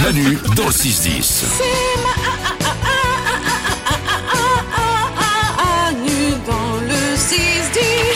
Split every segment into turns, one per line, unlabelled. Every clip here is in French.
Manu dans le 6-10.
Manu dans le 6-10.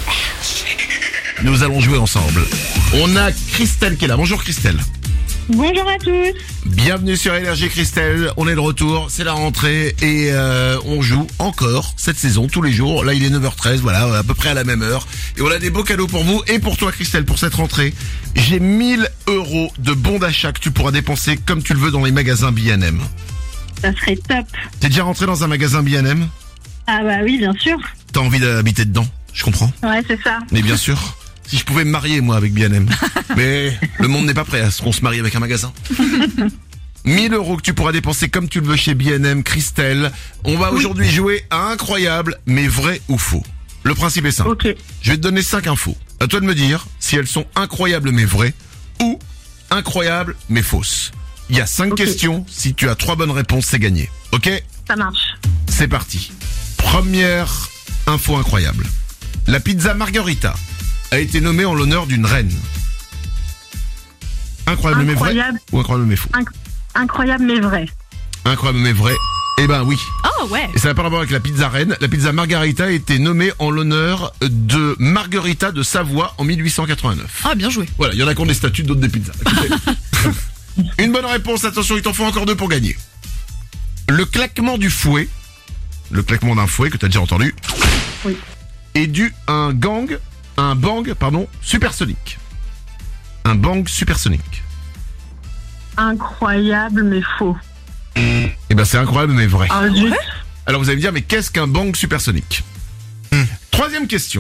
Nous allons jouer ensemble. On a Christelle qui est là. Bonjour Christelle.
Bonjour à tous.
Bienvenue sur Énergie Christelle. On est de retour, c'est la rentrée et on joue encore cette saison tous les jours. Là il est 9h13, voilà, à peu près à la même heure. Et on a des beaux cadeaux pour vous et pour toi Christelle pour cette rentrée. J'ai 1000 € de bons d'achat que tu pourras dépenser comme tu le veux dans les magasins B&M.
Ça serait top.
T'es déjà rentré dans un magasin B&M?
Ah bah oui, bien sûr.
T'as envie d'habiter dedans, je comprends.
Ouais, c'est ça.
Mais bien sûr, si je pouvais me marier moi avec B&M. Mais le monde n'est pas prêt à ce qu'on se marie avec un magasin. 1000 € que tu pourras dépenser comme tu le veux chez B&M, Christelle. On va aujourd'hui jouer à incroyable, mais vrai ou faux. Le principe est simple.
Ok.
Je vais te donner 5 infos. À toi de me dire si elles sont incroyables mais vraies ou incroyables mais fausses. Il y a 5 questions. Si tu as 3 bonnes réponses, c'est gagné. Ok?
Ça marche.
C'est parti. Première info incroyable. La pizza Margherita a été nommée en l'honneur d'une reine. Incroyable mais vrai
Incroyable.
ou incroyable mais faux?
Incroyable mais vrai.
Incroyable mais vrai. Eh ben oui.
Oh ouais.
Et ça n'a pas à voir avec la pizza reine. La pizza Margherita a été nommée en l'honneur de Margherita de Savoie en 1889.
Ah bien joué.
Voilà, il y en a qui ont des statues, d'autres des pizzas. Écoutez. Une bonne réponse, attention, il t'en faut encore 2 pour gagner. Le claquement du fouet, le claquement d'un fouet que tu as déjà entendu,
Oui.
est dû à un bang, supersonique. Un bang supersonique.
Incroyable mais faux.
Eh ben c'est incroyable mais vrai.
Ah, zut.
Alors vous allez me dire, mais qu'est-ce qu'un bang supersonique? Troisième question.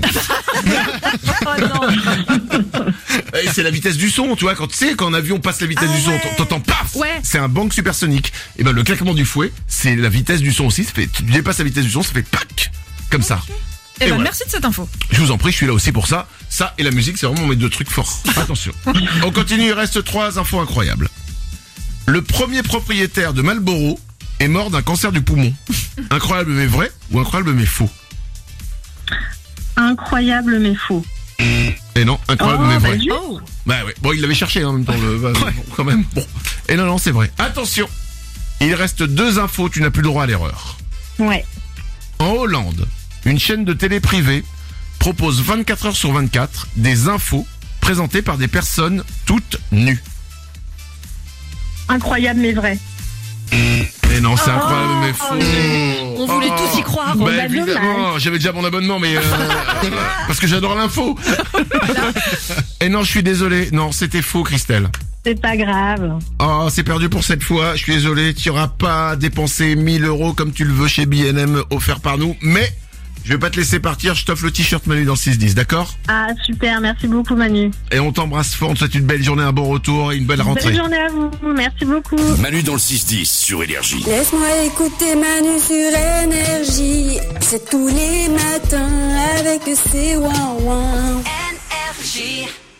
Oh non.
Et c'est la vitesse du son, tu vois, quand en avion passe la vitesse du son, t'entends paf.
Ouais.
C'est un bang supersonique. Et ben le claquement du fouet, c'est la vitesse du son aussi. Ça fait, tu dépasses la vitesse du son, ça fait pac, comme ça.
Eh ben
voilà.
merci de cette info.
Je vous en prie, je suis là aussi pour ça. Ça et la musique, c'est vraiment mes 2 trucs forts. Attention. On continue, il reste 3 infos incroyables. Le premier propriétaire de Marlboro est mort d'un cancer du poumon. Incroyable mais vrai ou incroyable mais faux?
Incroyable mais faux.
Et non, incroyable mais vrai.
zut.
Oh.
Bah ouais, bon il l'avait cherché en même temps, quand même. Bon. Et non, c'est vrai. Attention, il reste 2 infos, tu n'as plus le droit à l'erreur.
Ouais.
En Hollande, une chaîne de télé privée propose 24 heures sur 24 des infos présentées par des personnes toutes nues.
Incroyable mais vrai.
Et non, c'est incroyable mais faux.
On voulait tous y croire.
Bah
bah,
évidemment, j'avais déjà mon abonnement, mais parce que j'adore l'info. Et non, je suis désolé. Non, c'était faux, Christelle.
C'est pas grave.
Oh, c'est perdu pour cette fois. Je suis désolé. Tu n'auras pas dépensé 1000 € comme tu le veux chez B&M offert par nous. Mais je vais pas te laisser partir. Je t'offre le t-shirt Manu dans le 6-10, d'accord?
Ah super, merci beaucoup Manu.
Et on t'embrasse fort. On te souhaite une belle journée, un bon retour et une belle rentrée.
Belle journée à vous, merci beaucoup.
Manu dans le 6-10 sur Énergie.
Laisse-moi écouter Manu sur Énergie. C'est tous les matins avec ses ouin-ouin.
Énergie.